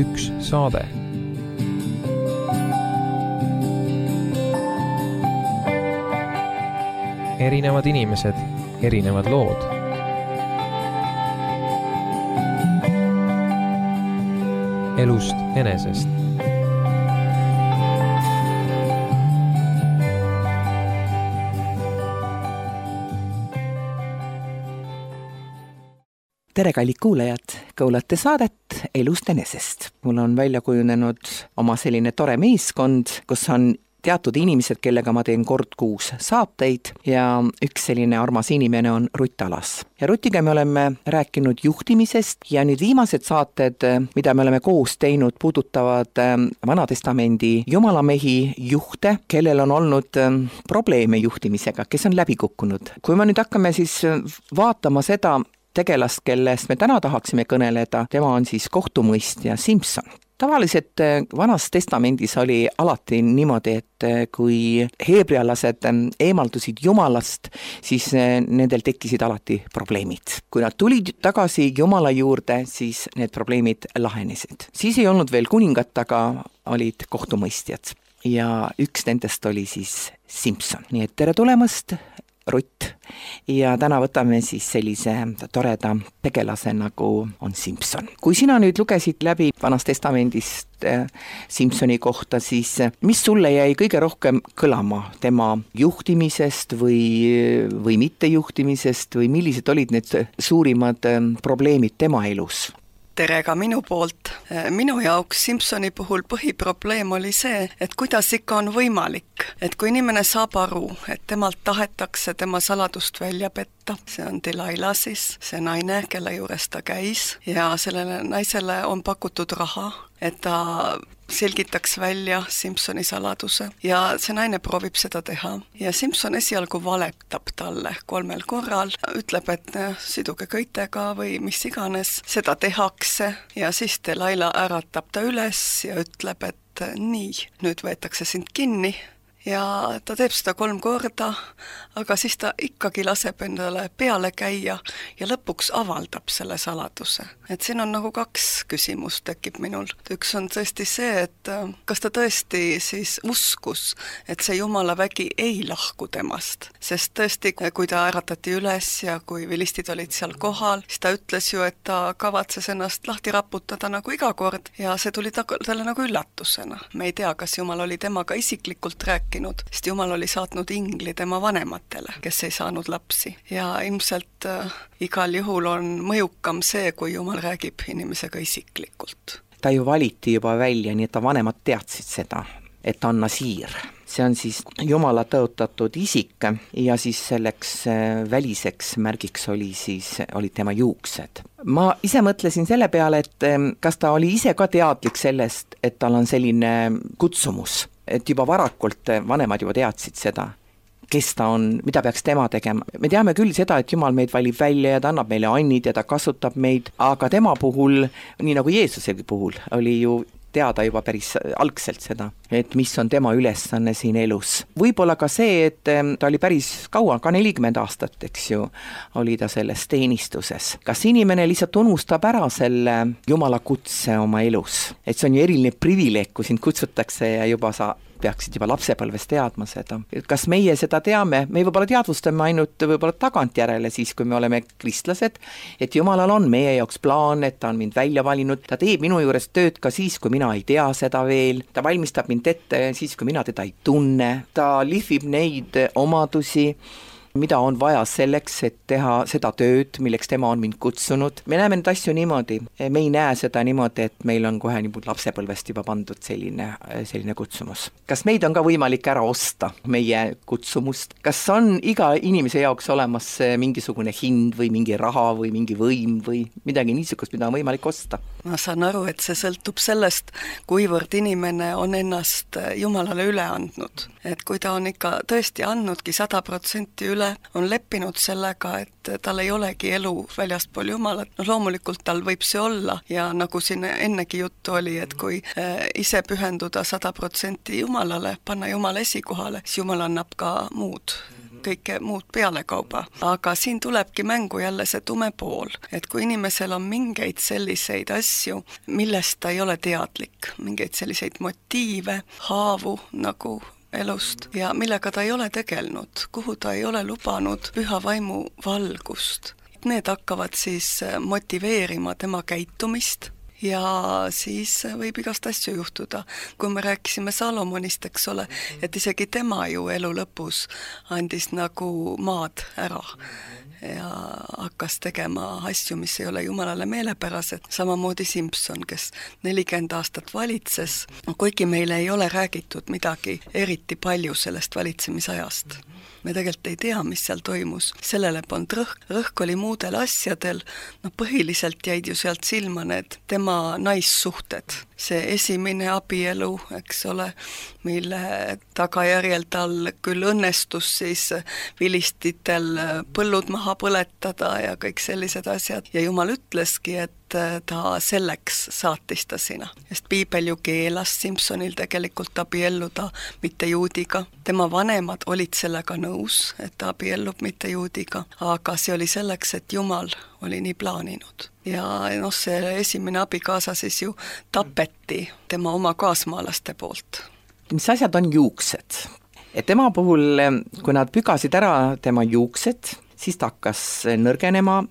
üks saade. Erinevad inimesed, erinevad lood. Elust enesest. Tere, kallid kuulajad, kuulate saadet Elust enesest. Mul on välja kujunenud oma selline tore meeskond, kus on teatud inimesed, kellega ma teen kord kuus saateid ja üks selline armas inimene on Rutt Alas. Ja Rutiga me oleme rääkinud juhtimisest ja nüüd viimased saated, mida me oleme koos teinud, puudutavad Vanatestamendi jumalamehi juhte, kellel on olnud probleeme juhtimisega, kes on läbi kukkunud. Kui me nüüd hakkame siis vaatama seda tegelast, kellest me täna tahaksime kõneleda, tema on siis kohtumõistja Simson. Tavaliselt Vanas testamendis oli alati niimoodi, et kui heebrealased eemaldusid Jumalast, siis nendel tekkisid alati probleemid. Kui nad tulid tagasi Jumala juurde, siis need probleemid lahenesid. Siis ei olnud veel kuningat, aga olid kohtumõistjad ja üks nendest oli siis Simson. Nii et tere tulemast, Rutt, ja täna võtame siis sellise toreda tegelase, nagu on Simson. Kui sina nüüd lugesid läbi Vanast testamendist Simsoni kohta, siis mis sulle jäi kõige rohkem kõlama tema juhtimisest või mittejuhtimisest või millised olid need suurimad probleemid tema elus? Tere ka minu poolt. Minu jaoks Simsoni puhul põhiprobleem oli see, et kuidas ikka on võimalik, et kui inimene saab aru, et temalt tahetakse tema saladust välja petta, see on Delilah siis, see naine, kelle juures ta käis, ja sellele naisele on pakutud raha, et ta selgitaks välja Simsoni saladuse ja see naine proovib seda teha. Ja Simson esialgu valetab talle 3 korral, ütleb, et siduge köitega või mis iganes, seda tehakse ja siis Delilah äratab ta üles ja ütleb, et nii, nüüd võetakse sind kinni. Ja ta teeb seda 3 korda, aga siis ta ikkagi laseb endale peale käia ja lõpuks avaldab selle saladuse. Et siin on nagu 2 küsimust tekib minul. Üks on tõesti see, et kas ta tõesti siis uskus, et see Jumala vägi ei lahku temast. Sest tõesti, kui ta äratati üles ja kui vilistid olid seal kohal, siis ta ütles ju, et ta kavatses ennast lahti raputada nagu iga kord ja see tuli talle nagu üllatusena. Me ei tea, kas Jumal oli temaga isiklikult rääkinud, sest Jumal oli saatnud ingli tema vanematele, kes ei saanud lapsi. Ja ilmselt igal juhul on mõjukam see, kui Jumal räägib inimesega isiklikult. Ta ju valiti juba välja, nii et ta vanemad teadsid seda, et ta on nasiir. See on siis Jumala tõotatud isik ja siis selleks väliseks märgiks olid tema juuksed. Ma ise mõtlesin selle peale, et kas ta oli ise ka teadlik sellest, et tal on selline kutsumus, et juba varakult vanemad juba teadsid seda, kes ta on, mida peaks tema tegema. Me teame küll seda, et Jumal meid valib välja ja ta annab meile annid ja ta kasutab meid, aga tema puhul, nii nagu Jeesuse puhul, oli ju teada juba päris algselt seda, et mis on tema ülesanne siin elus. Võib-olla ka see, et ta oli päris kaua, ka 40 aastat, eks ju, oli ta selles teenistuses. Kas inimene lihtsalt unustab ära selle Jumala kutse oma elus? Et see on ju eriline privileeg, kui sind kutsutakse ja juba sa peaksid juba lapsepõlves teadma seda. Kas meie seda teame? Me võib-olla teadvustame ainult võib-olla tagantjärele siis, kui me oleme kristlased, et Jumalal on meie jaoks plaan, et ta on mind välja valinud, ta teeb minu juures tööd ka siis, kui mina ei tea seda veel, ta valmistab mind ette siis, kui mina teda ei tunne, ta lihvib neid omadusi, mida on vaja selleks, et teha seda tööd, milleks tema on mind kutsunud. Me näeme neid asju niimoodi. Me ei näe seda niimoodi, et meil on kohe nii lapsepõlvest juba pandud selline kutsumus. Kas meid on ka võimalik ära osta, meie kutsumust? Kas on iga inimese jaoks olemas mingisugune hind või mingi raha või mingi võim või midagi niisugust, mida on võimalik osta? Ma saan aru, et see sõltub sellest, kuivõrd inimene on ennast Jumalale üle andnud. Et kui ta on ikka tõesti andnudki 100% üle, on leppinud sellega, et tal ei olegi elu väljaspool Jumalat. Loomulikult tal võib see olla ja nagu siin ennegi juttu oli, et kui ise pühenduda 100% Jumalale, panna Jumala esikohale, siis Jumal annab ka muud kõike muud pealekauba. Aga siin tulebki mängu jälle see tume pool, et kui inimesel on mingeid selliseid asju, millest ta ei ole teadlik, mingeid selliseid motiive, haavu nagu elust ja millega ta ei ole tegelnud, kuhu ta ei ole lubanud püha vaimu valgust. Need hakkavad siis motiveerima tema käitumist ja siis võib igast asju juhtuda. Kui me rääkisime Salomonist, eks ole, et isegi tema ju elu lõpus andis nagu maad ära ja hakkas tegema asju, mis ei ole Jumalale meelepärased. Samamoodi Simson, kes 40 aastat valitses, kuigi meile ei ole räägitud midagi eriti palju sellest valitsemisajast. Me tegelikult ei tea, mis seal toimus. Sellele polnud rõhk oli muudel asjadel, põhiliselt jäid ju sealt silma need tema naissuhted. See esimene abielu, eks ole, mille tagajärjel tal küll õnnestus siis vilistitel põllud maha põletada ja kõik sellised asjad. Ja Jumal ütleski, et ta selleks saatis ta sina. Sest piibel ju keelas Simsonil tegelikult abielluda mitte juudiga. Tema vanemad olid sellega nõus, et ta abiellub mitte juudiga, aga see oli selleks, et Jumal oli nii plaaninud. Ja see esimene abikaasa siis ju tapeti tema oma kaasmaalaste poolt. Mis asjad on juuksed? Et tema puhul, kui nad pügasid ära tema juuksed, siis ta hakkas nõrgenema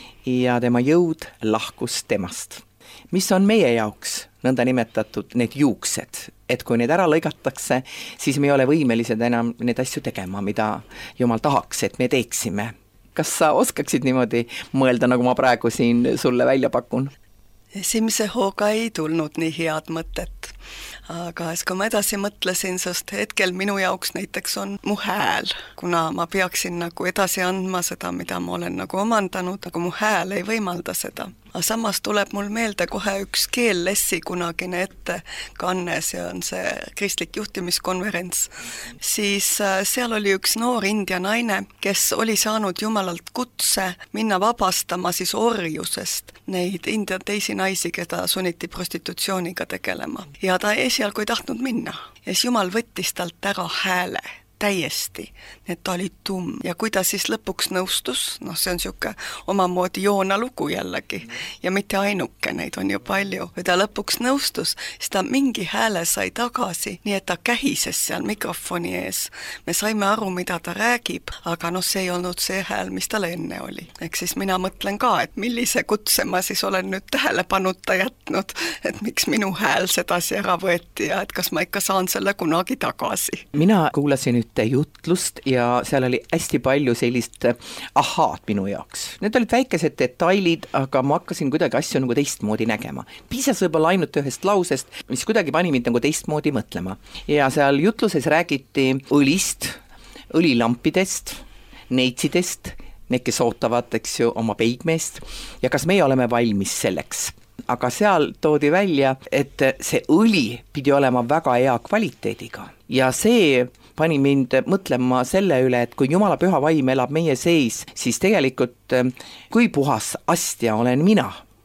ja tema jõud lahkus temast. Mis on meie jaoks nõnda nimetatud need juuksed? Et kui need ära lõigatakse, siis me ei ole võimelised enam need asju tegema, mida Jumal tahaks, et me teeksime. Kas sa oskaksid niimoodi mõelda, nagu ma praegu siin sulle välja pakun? Esimese hooga ei tulnud nii head mõtet. Aga kui ma edasi mõtlesin, sest hetkel minu jaoks näiteks on mu hääl, kuna ma peaksin nagu edasi andma seda, mida ma olen nagu omandanud, aga mu hääl ei võimalda seda. Aga samas tuleb mul meelde kohe üks keellessi kunagine ettekanne, see on see kristlik juhtimiskonverents, siis seal oli üks noor india naine, kes oli saanud Jumalalt kutse minna vabastama siis orjusest neid India teisi naisi, keda sunniti prostitutsiooniga tegelema. Ja ta esialgu ei tahtnud minna. Ja siis Jumal võttis talt ära hääle. Täiesti, et ta oli tumm. Ja kui ta siis lõpuks nõustus, see on siuke omamoodi joona lugu jällegi, ja mitte ainuke, neid on ju palju. Kui ta lõpuks nõustus, siis ta mingi hääle sai tagasi, nii et ta kähises seal mikrofoni ees. Me saime aru, mida ta räägib, aga see ei olnud see hääl, mis tal enne oli. Eks siis mina mõtlen ka, et millise kutse ma siis olen nüüd tähelepanuta jätnud, et miks minu hääl sedasi ära võeti ja et kas ma ikka saan selle kunagi tagasi. Mina kuulasin jutlust ja seal oli hästi palju sellist ahaad minu jaoks. Need olid väikesed detailid, aga ma hakkasin kuidagi asju nagu teistmoodi nägema. Piisas võib-olla ainult ühest lausest, mis kuidagi pani mind nagu teistmoodi mõtlema. Ja seal jutluses räägiti õlist, õlilampidest, neitsidest, need, kes ootavad, eks ju, oma peigmeest ja kas meie oleme valmis selleks. Aga seal toodi välja, et see õli pidi olema väga hea kvaliteediga ja see pani mind mõtlema selle üle, et kui Jumala püha vaim elab meie seis, siis tegelikult kui puhas astja olen mina?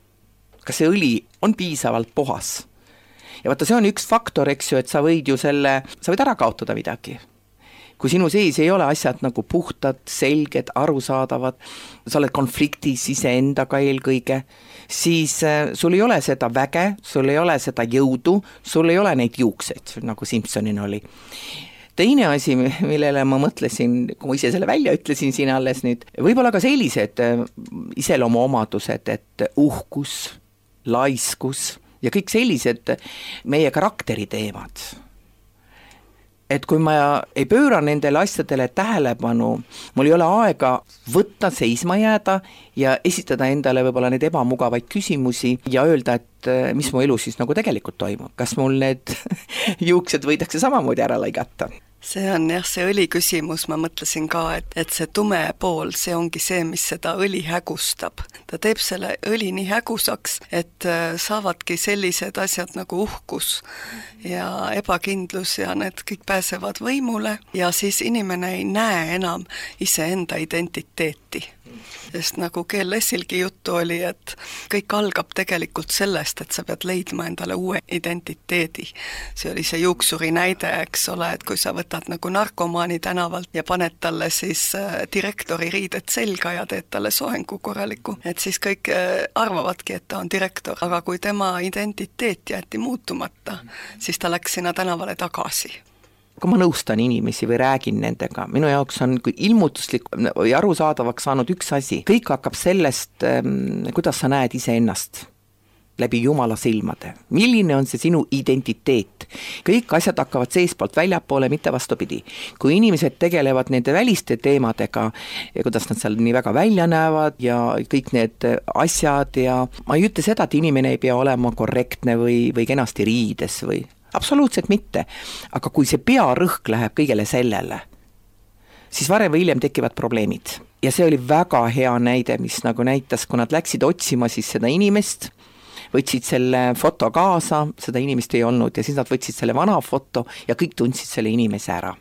Kas see õli on piisavalt puhas? Ja vaata, see on üks faktor, eks ju, et sa võid ära kaotada midagi. Kui sinu seis ei ole asjad nagu puhtad, selged, arusaadavad, sa oled konfliktis iseendaga eelkõige, siis sul ei ole seda väge, sul ei ole seda jõudu, sul ei ole neid juukseid, nagu Simsonin oli. Teine asi, millele ma mõtlesin, kui ma ise selle välja ütlesin siin alles nüüd, võib-olla ka sellised iseloomuomadused, et uhkus, laiskus ja kõik sellised meie karakteri teemad. Et kui ma ei pööra nendele asjadele tähelepanu, mul ei ole aega võtta, seisma jääda ja esitada endale võib-olla need ebamugavaid küsimusi ja öelda, et mis mu elu siis nagu tegelikult toimub. Kas mul need juuksed võidakse samamoodi ära lõigata? See on see õli küsimus, ma mõtlesin ka, et see tume pool, see ongi see, mis seda õli hägustab. Ta teeb selle õli nii hägusaks, et saavadki sellised asjad nagu uhkus ja ebakindlus ja need kõik pääsevad võimule ja siis inimene ei näe enam iseenda identiteeti. Sest nagu GLS-ilgi juttu oli, et kõik algab tegelikult sellest, et sa pead leidma endale uue identiteedi. See oli see juuksuri näide, eks ole, et kui sa võtad nagu narkomaani tänavalt ja paned talle siis direktori riided selga ja teed talle soengu korraliku, et siis kõik arvavadki, et ta on direktor, aga kui tema identiteet jäeti muutumata, siis ta läks sinna tänavale tagasi. Kui ma nõustan inimesi või räägin nendega, minu jaoks on ilmutuslik või arusaadavaks saanud üks asi. Kõik hakkab sellest, kuidas sa näed iseennast läbi Jumala silmade. Milline on see sinu identiteet? Kõik asjad hakkavad seespoolt väljapoole, mitte vastupidi. Kui inimesed tegelevad nende väliste teemadega, kuidas nad seal nii väga välja näevad ja kõik need asjad ja ma ei ütle seda, et inimene ei pea olema korrektne või kenasti riides või absoluutselt mitte, aga kui see pearõhk läheb kõigele sellele, siis varem või hiljem tekivad probleemid. Ja see oli väga hea näide, mis nagu näitas, kui nad läksid otsima siis seda inimest, võtsid selle foto kaasa, seda inimest ei olnud ja siis nad võtsid selle vana foto ja kõik tundsid selle inimese ära.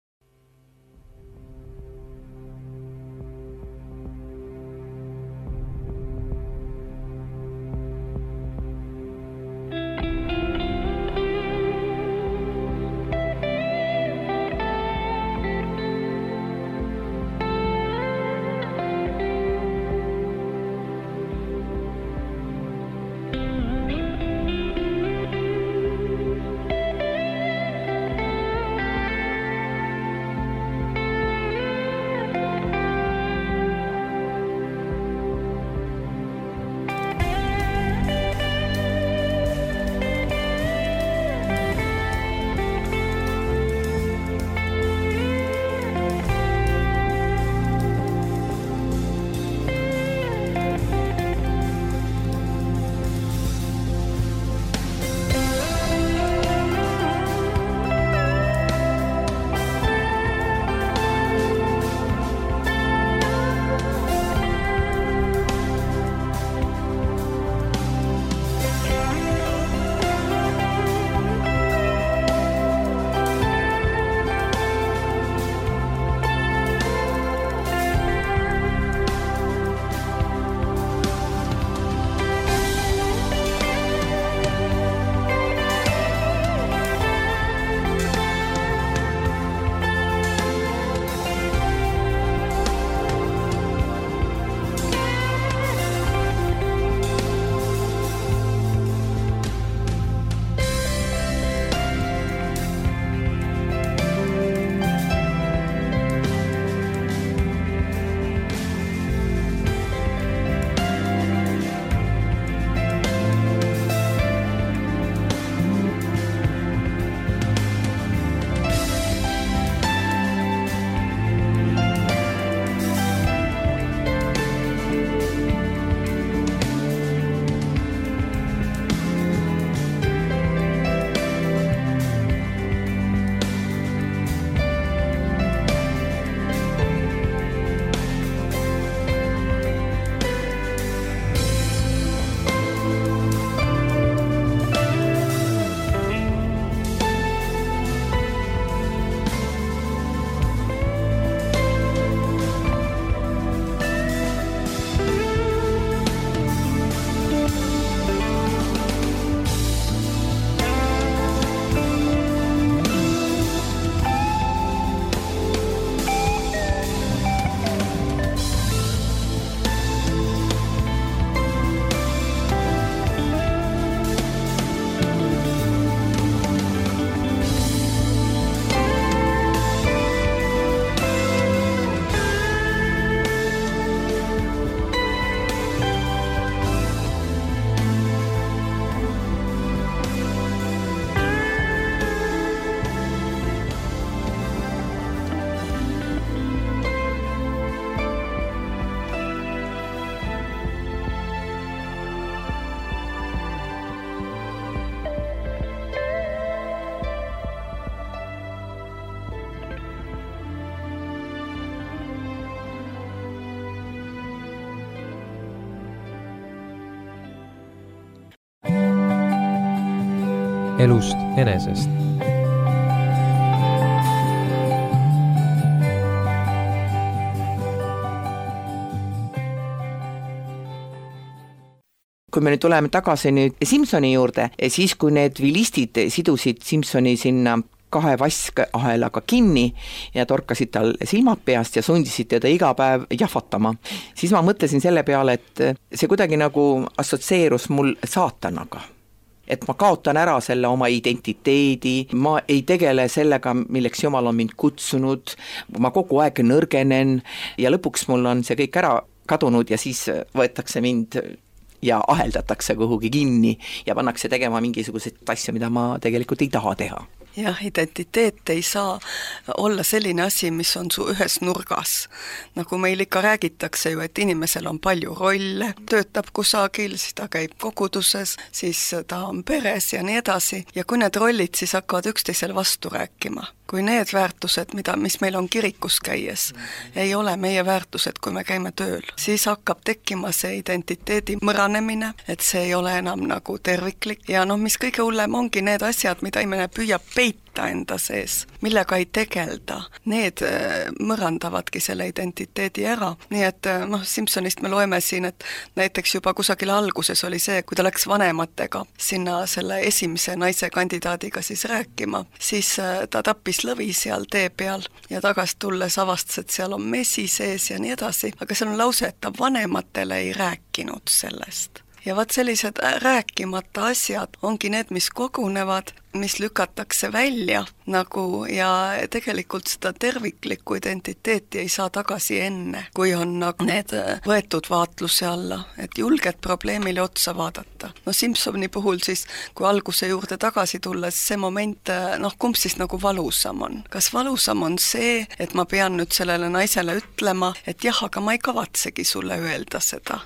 elust enesest. kui me nüüd tuleme tagasi nüüd Simsoni juurde, siis kui need vilistid sidusid Simsoni sinna 2 vaskahelaga kinni ja torkasid tal silmad peast ja sundisid teda iga päev jahvatama, siis ma mõtlesin selle peale, et see kuidagi nagu assotsieerus mul saatanaga. Et ma kaotan ära selle oma identiteedi, ma ei tegele sellega, milleks Jumal on mind kutsunud, ma kogu aeg nõrgenen ja lõpuks mul on see kõik ära kadunud ja siis võetakse mind ja aheldatakse kuhugi kinni ja pannakse tegema mingisuguseid asju, mida ma tegelikult ei taha teha. Jah, identiteet ei saa olla selline asi, mis on su ühes nurgas. Nagu meil ikka räägitakse ju, et inimesel on palju rolle, töötab kusagil, siis ta käib koguduses, siis ta on peres ja nii edasi. Ja kui need rollid siis hakkavad üksteisel vastu rääkima, kui need väärtused, mis meil on kirikus käies, ei ole meie väärtused, kui me käime tööl, siis hakkab tekkima see identiteedi mõranemine, et see ei ole enam nagu terviklik. Ja mis kõige hullem ongi need asjad, mida inimene püüab peita enda sees, millega ei tegelda, need mõrandavadki selle identiteedi ära. Nii et Simsonist me loeme siin, et näiteks juba kusagil alguses oli see, kui ta läks vanematega sinna selle esimese naise kandidaadiga siis rääkima, siis ta tappis lõvi seal tee peal ja tagasi tulles avastas, et seal on mesi sees ja nii edasi, aga seal on lause, et ta vanematele ei rääkinud sellest. Ja sellised rääkimata asjad ongi need, mis kogunevad, mis lükatakse välja nagu ja tegelikult seda terviklikku identiteeti ei saa tagasi enne, kui on nagu need võetud vaatluse alla, et julged probleemile otsa vaadata. Simsoni puhul siis, kui alguse juurde tagasi tulles, see moment, kumb siis nagu valusam on. Kas valusam on see, et ma pean nüüd sellele naisele ütlema, et jah, aga ma ei kavatsegi sulle öelda seda,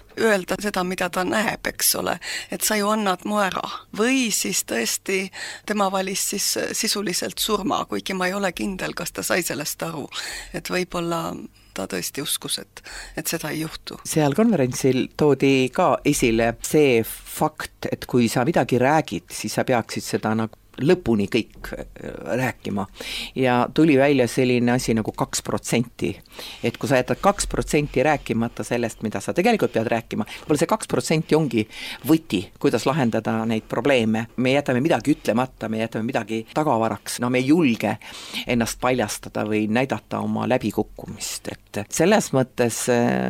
mida ta näeb, eks ole, et sa ju annad mu ära. Või siis tõesti tema valis siis sisuliselt surma, kuigi ma ei ole kindel, kas ta sai sellest aru, et võib-olla ta tõesti uskus, et seda ei juhtu. Seal konverentsil toodi ka esile see fakt, et kui sa midagi räägid, siis sa peaksid seda nagu lõpuni kõik rääkima ja tuli välja selline asi nagu 2%, et kui sa jätad 2% rääkimata sellest, mida sa tegelikult pead rääkima, võib-olla see 2% ongi võti, kuidas lahendada neid probleeme. Me jätame midagi ütlemata, me jätame midagi tagavaraks, me ei julge ennast paljastada või näidata oma läbikukkumist, et selles mõttes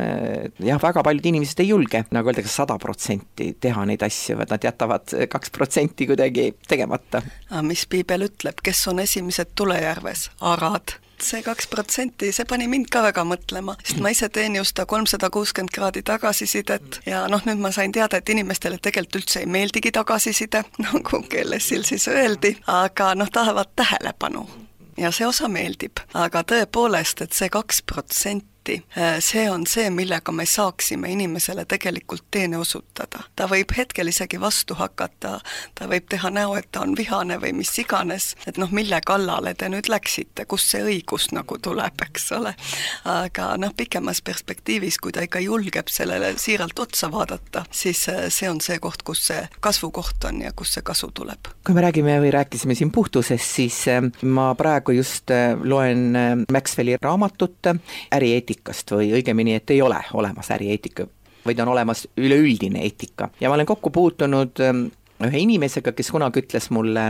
väga paljud inimesed ei julge, nagu öeldakse 100% teha neid asju, nad jätavad 2% kuidagi tegemata. Mis piibel ütleb, kes on esimesed tulejärves? Arad. See 2%, see pani mind ka väga mõtlema, sest ma ise teen just 360 kraadi tagasisidet ja nüüd ma sain teada, et inimestele tegelikult üldse ei meeldigi tagasiside, nagu kellesil siis öeldi, aga tahavad tähelepanu ja see osa meeldib, aga tõepoolest, et see 2%, see on see, millega me saaksime inimesele tegelikult teene osutada. Ta võib hetkel isegi vastu hakata, ta võib teha näo, et ta on vihane või mis iganes, et mille kallale te nüüd läksite, kus see õigus nagu tuleb, eks ole. Aga pikemas perspektiivis, kui ta ikka julgeb sellele siiralt otsa vaadata, siis see on see koht, kus see kasvukoht on ja kus see kasu tuleb. Kui me rääkisime siin puhtusest, siis ma praegu just loen Maxwelli raamatut ärieetikast või õigemini, et ei ole olemas ärieetika, vaid on olemas üleüldine eetika. Ja ma olen kokku puutunud ühe inimesega, kes kunagi ütles mulle,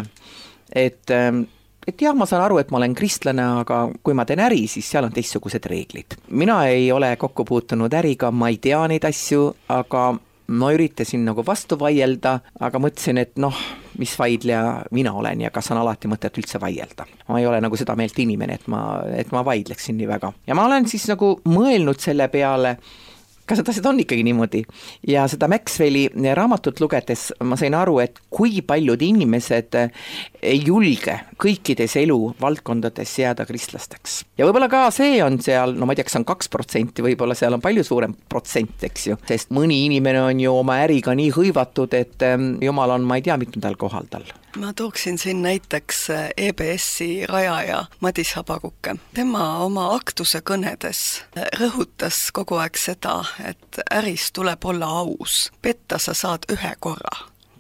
et jah, ma saan aru, et ma olen kristlane, aga kui ma teen äri, siis seal on teistsugused reeglid. Mina ei ole kokku puutunud äriga, ma ei tea neid asju, aga ma üritasin nagu vastu vaielda, aga mõtlesin, et mis vaidleja mina olen ja kas on alati mõtet üldse vaielda. Ma ei ole nagu seda meelt inimene, et ma vaidleksin nii väga. Ja ma olen siis nagu mõelnud selle peale, kas need asjad on ikkagi niimoodi. Ja seda Maxwelli raamatut lugedes ma sain aru, et kui paljud inimesed ei julge kõikides elu valdkondades jääda kristlasteks. Ja võib-olla ka see on seal, ma ei tea, kas on 2%, võib-olla seal on palju suurem protsent, eks ju, sest mõni inimene on ju oma äriga nii hõivatud, et Jumal on, ma ei tea, mitmendal kohal tal. Ma tooksin siin näiteks EBS-i rajaja Madis Habakuke. Tema oma aktuse kõnedes rõhutas kogu aeg seda, et äris tuleb olla aus. Petta sa saad ühe korra.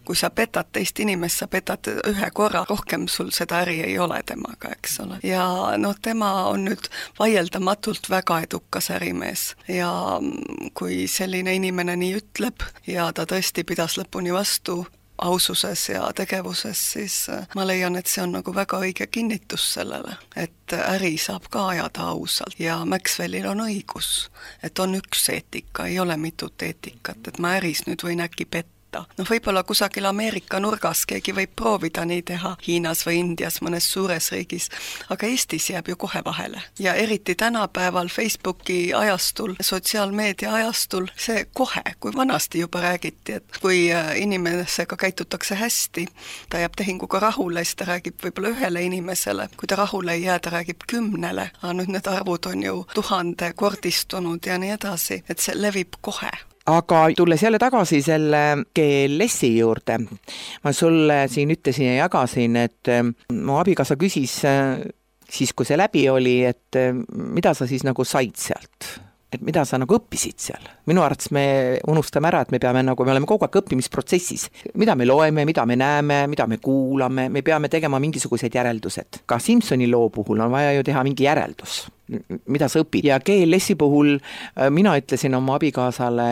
kui sa petad teist inimest, sa petad ühe korra, rohkem sul seda äri ei ole temaga, eks ole. Ja tema on nüüd vaieldamatult väga edukas ärimees ja kui selline inimene nii ütleb ja ta tõesti pidas lõpuni vastu aususes ja tegevuses, siis ma leian, et see on nagu väga õige kinnitus sellele, et äri saab ka ajada ausalt ja Maxwellil on õigus, et on üks eetika, ei ole mitut eetikat, et ma äris nüüd võin äkki petta. Võib-olla kusagil Ameerika nurgas keegi võib proovida nii teha Hiinas või Indias, mõnes suures riigis, aga Eestis jääb ju kohe vahele. Ja eriti tänapäeval Facebooki ajastul, sotsiaalmeedia ajastul, see kohe, kui vanasti juba räägiti, et kui inimesega käitutakse hästi, ta jääb tehinguga rahule, siis ta räägib võib-olla ühele inimesele, kui ta rahule ei jää, ta räägib 10, aga nüüd need arvud on ju 1000 kordistunud ja nii edasi, et see levib kohe. Aga tulles jälle tagasi selle GLS-i juurde, ma sulle siin ütlesin ja jagasin, et mu abikaasa küsis siis, kui see läbi oli, et mida sa siis nagu said sealt? Et mida sa nagu õppisid seal? Minu arvates me unustame ära, et me oleme kogu aeg õppimisprotsessis. Mida me loeme, mida me näeme, mida me kuulame, me peame tegema mingisugused järeldused. Ka Simpsoni loo puhul on vaja ju teha mingi järeldus, mida sa õpid. Ja GLS-i puhul mina ütlesin oma abikaasale,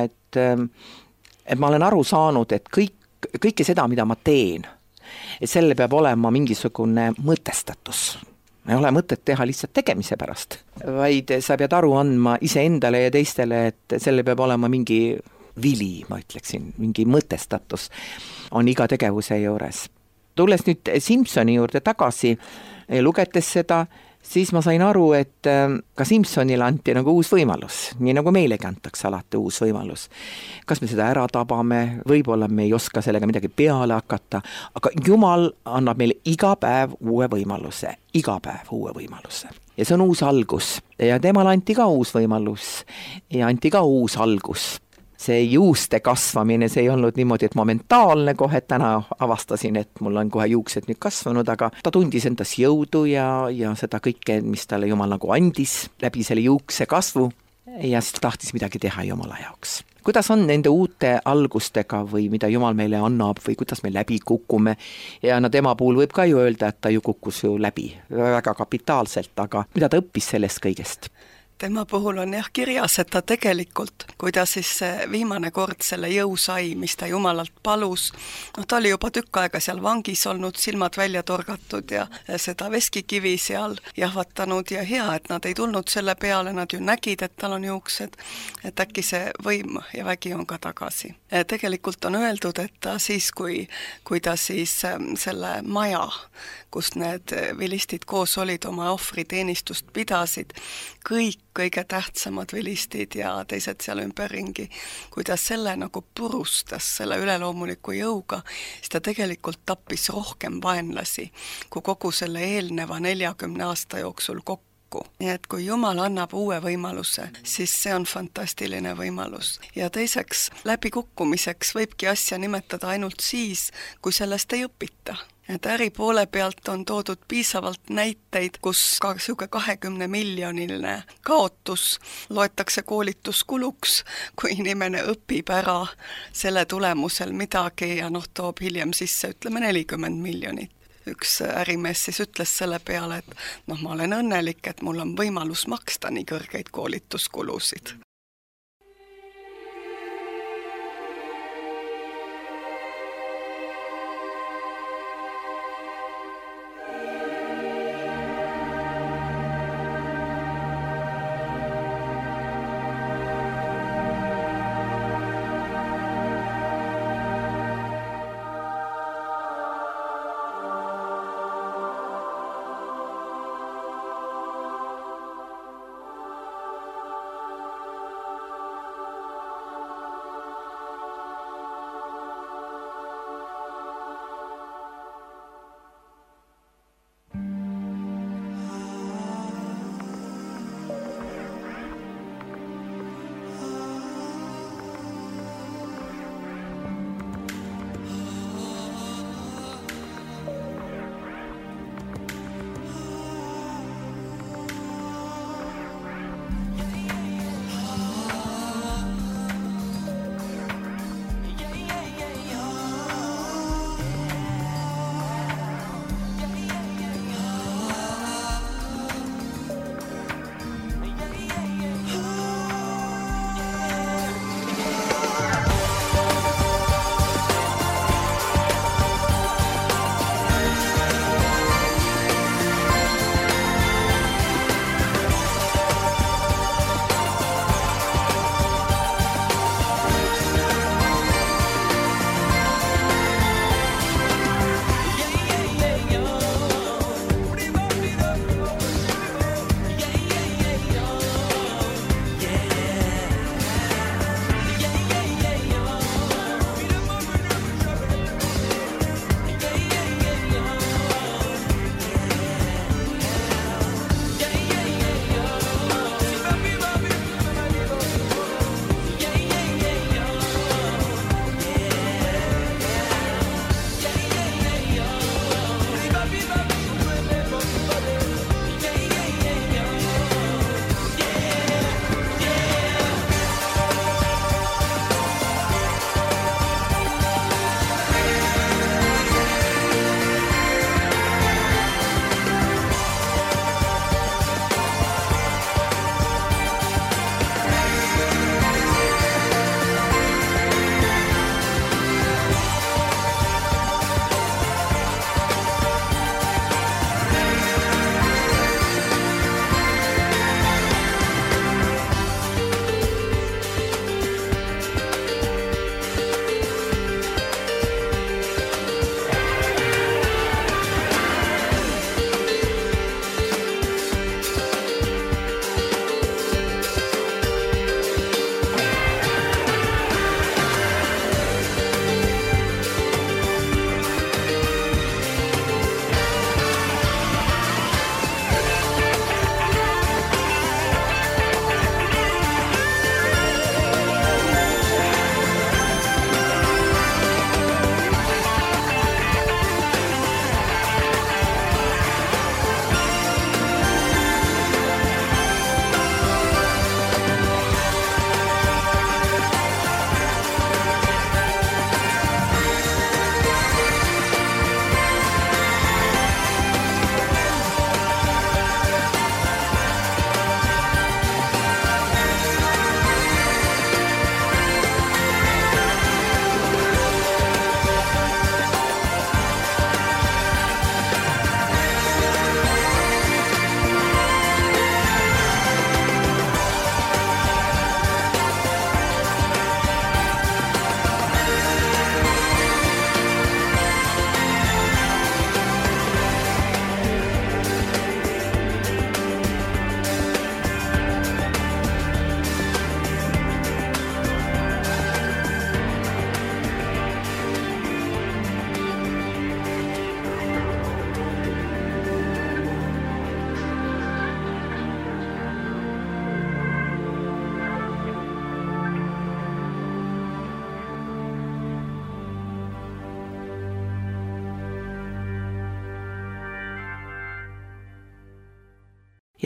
et ma olen aru saanud, et kõike seda, mida ma teen, et selle peab olema mingisugune mõtestatus. Ei ole mõtet teha lihtsalt tegemise pärast, vaid sa pead aru andma iseendale ja teistele, et selle peab olema mingi vili, ma ütleksin, mingi mõtestatus on iga tegevuse juures. Tulles nüüd Simpsoni juurde tagasi, lugetes seda, siis ma sain aru, et ka Simpsonile anti nagu uus võimalus, nii nagu meilegi antakse alati uus võimalus. Kas me seda ära tabame, võib-olla me ei oska sellega midagi peale hakata, aga Jumal annab meile iga päev uue võimaluse. Ja see on uus algus ja temal anti ka uus võimalus ja anti ka uus algus. See juuste kasvamine, see ei olnud niimoodi, et momentaalne kohe, täna avastasin, et mul on kohe juuksed nüüd kasvanud, aga ta tundis endas jõudu ja seda kõike, mis talle Jumal nagu andis läbi selle juukse kasvu ja siis tahtis midagi teha Jumala jaoks. Kuidas on nende uute algustega või mida Jumal meile annab või kuidas me läbi kukume ja tema puhul võib ka ju öelda, et ta ju kukkus ju läbi väga kapitaalselt, aga mida ta õppis sellest kõigest? Tema puhul on kirjas, et ta tegelikult, kui ta siis viimane kord selle jõu sai, mis ta Jumalalt palus, ta oli juba tükk aega seal vangis olnud, silmad välja torgatud ja seda veskikivi seal jahvatanud ja hea, et nad ei tulnud selle peale, nad ju nägid, et tal on juuksed, et äkki see võim ja vägi on ka tagasi. Tegelikult on öeldud, et ta siis, kui ta siis selle maja, kus need vilistid koos olid, oma ohvriteenistust pidasid, kõik kõige tähtsamad vilistid ja teised seal ümberringi, kui ta selle nagu purustas selle üleloomuliku jõuga, siis ta tegelikult tappis rohkem vaenlasi, kui kogu selle eelneva 40 aasta jooksul kokku. Nii et kui Jumal annab uue võimaluse, siis see on fantastiline võimalus. Ja teiseks, läbikukkumiseks võibki asja nimetada ainult siis, kui sellest ei õpita. Et äri poole pealt on toodud piisavalt näiteid, kus ka 20 miljoniline kaotus loetakse koolituskuluks, kui inimene õpib ära selle tulemusel midagi ja toob hiljem sisse, ütleme 40 miljonit. Üks ärimees siis ütles selle peale, et ma olen õnnelik, et mul on võimalus maksta nii kõrgeid koolituskulusid.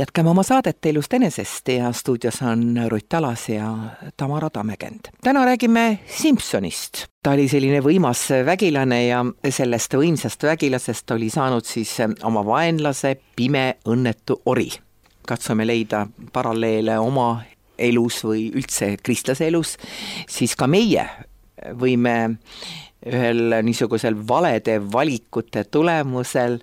jätkame oma saadet Elust enesest ja stuudios on Rutt Alas ja Tamara Tammekend. Täna räägime Simsonist. Ta oli selline võimas vägilane ja sellest võimsast vägilasest oli saanud siis oma vaenlase pime õnnetu ori. Katsume leida paralleele oma elus või üldse kristlase elus, siis ka meie võime ühel niisugusel valede valikute tulemusel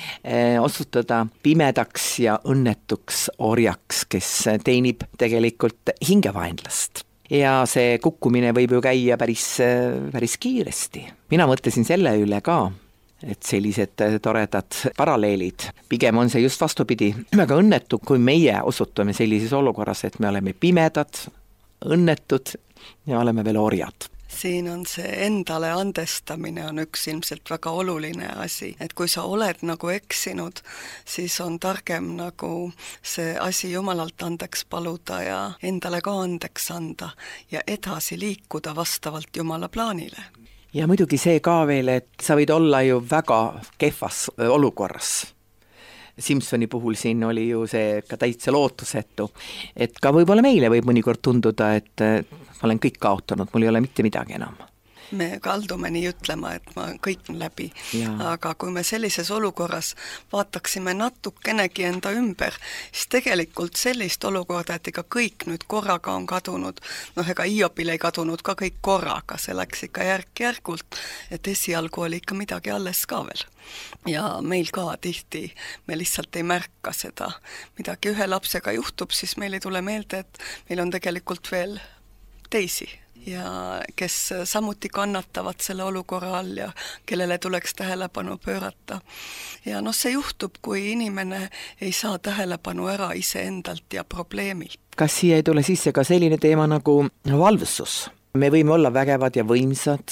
osutuda pimedaks ja õnnetuks orjaks, kes teenib tegelikult hingevaenlast. Ja see kukkumine võib ju käia päris kiiresti. Mina mõtlesin selle üle ka, et sellised toredad paralleelid. Pigem on see just vastupidi. Väga õnnetu, kui meie osutume sellises olukorras, et me oleme pimedad, õnnetud ja oleme veel orjad. Siin on see endale andestamine on üks ilmselt väga oluline asi, et kui sa oled nagu eksinud, siis on targem nagu see asi Jumalalt andeks paluda ja endale ka andeks anda ja edasi liikuda vastavalt Jumala plaanile. Ja muidugi see ka veel, et sa võid olla ju väga kehvas olukorras. Simsoni puhul siin oli ju see ka täitsa lootusetu, et ka võib-olla meile võib mõnikord tunduda, et ma olen kõik kaotanud, mul ei ole mitte midagi enam. Me kaldume nii ütlema, et ma kõik on läbi, aga kui me sellises olukorras vaataksime natukenegi enda ümber, siis tegelikult sellist olukorda, et ega kõik nüüd korraga on kadunud, ega Hiobil ei kadunud ka kõik korraga, see läks ikka järk-järgult, et esialgu oli ikka midagi alles ka veel. Ja meil ka tihti, me lihtsalt ei märka seda, midagi ühe lapsega juhtub, siis meil ei tule meelde, et meil on tegelikult veel teisi ja kes samuti kannatavad selle olukorra all ja kellele tuleks tähelepanu pöörata. Ja see juhtub, kui inimene ei saa tähelepanu ära iseendalt ja probleemilt. Kas siia ei tule sisse ka selline teema nagu valvsus? Me võime olla vägevad ja võimsad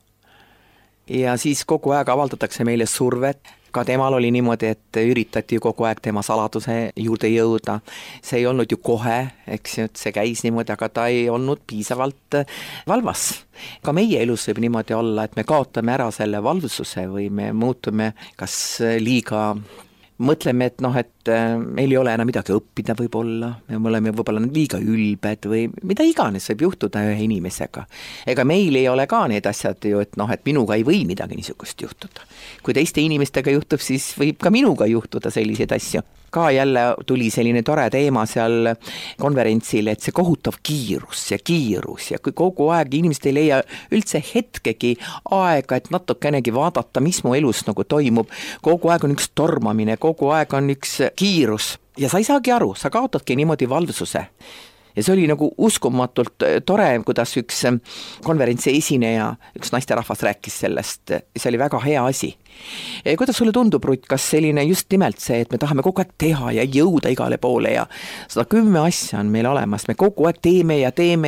ja siis kogu aeg avaldatakse meile survet. Ka temal oli niimoodi, et üritati kogu aeg tema saladuse juurde jõuda. See ei olnud ju kohe, eks ju, et see käis niimoodi, aga ta ei olnud piisavalt valvas. Ka meie elus võib niimoodi olla, et me kaotame ära selle valvsuse või me muutume kas liiga mõtleme, et meil ei ole enam midagi õppida võib-olla, me oleme võib-olla liiga ülbed või mida iganes võib juhtuda ühe inimesega. Ega meil ei ole ka need asjad ju, et minuga ei või midagi niisugust juhtuda. Kui teiste inimestega juhtub, siis võib ka minuga juhtuda selliseid asju. Ka jälle tuli selline tore teema seal konverentsil, et see kohutav kiirus ja kui kogu aeg inimesed ei leia üldse hetkegi aega, et natukenegi vaadata, mis mu elus nagu toimub. Kogu aeg on üks tormamine, kogu aeg on üks kiirus ja sa ei saagi aru, sa kaotadki niimoodi valvsuse. Ja see oli nagu uskumatult tore, kuidas üks konverentsi esineja, üks naisterahvas rääkis sellest, see oli väga hea asi. Kuidas sulle tundub, Rutt, kas selline just nimelt see, et me tahame kogu aeg teha ja jõuda igale poole ja 110 asja on meil olemas, me kogu aeg teeme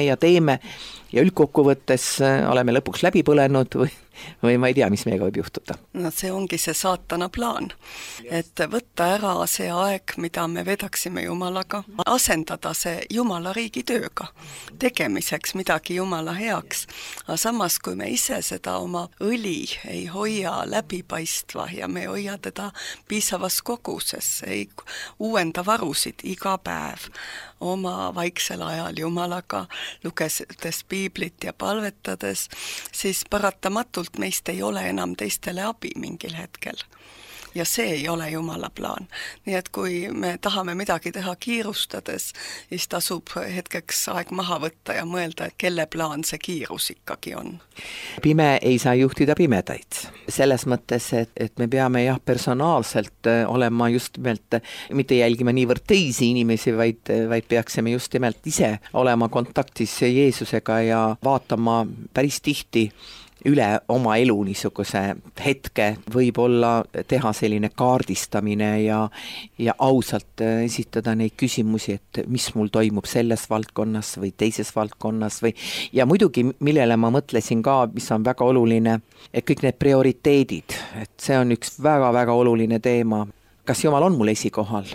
ja üldkokkuvõttes oleme lõpuks läbi põlenud või ma ei tea, mis meiega võib juhtuda. See ongi see saatana plaan, et võtta ära see aeg, mida me vedaksime Jumalaga, asendada see Jumala riigi tööga, tegemiseks midagi Jumala heaks. Aga samas, kui me ise seda oma õli ei hoia läbipaistva ja me ei hoia teda piisavas koguses, ei uuenda varusid iga päev oma vaiksel ajal Jumalaga, lugedes piiblit ja palvetades, siis paratamatult meist ei ole enam teistele abi mingil hetkel. Ja see ei ole Jumala plaan. Nii et kui me tahame midagi teha kiirustades, siis tasub hetkeks aeg maha võtta ja mõelda, et kelle plaan see kiirus ikkagi on. Pime ei saa juhtida pimedaid. Selles mõttes, et me peame personaalselt olema just nimelt, mitte jälgima niivõrd teisi inimesi, vaid peaksime just nimelt ise olema kontaktis Jeesusega ja vaatama päris tihti üle oma elu niisuguse hetke, võib-olla teha selline kaardistamine ja ausalt esitada neid küsimusi, et mis mul toimub selles valdkonnas või teises valdkonnas ja muidugi, millele ma mõtlesin ka, mis on väga oluline, et kõik need prioriteedid, et see on üks väga-väga oluline teema. Kas Jumal on mul esikohal?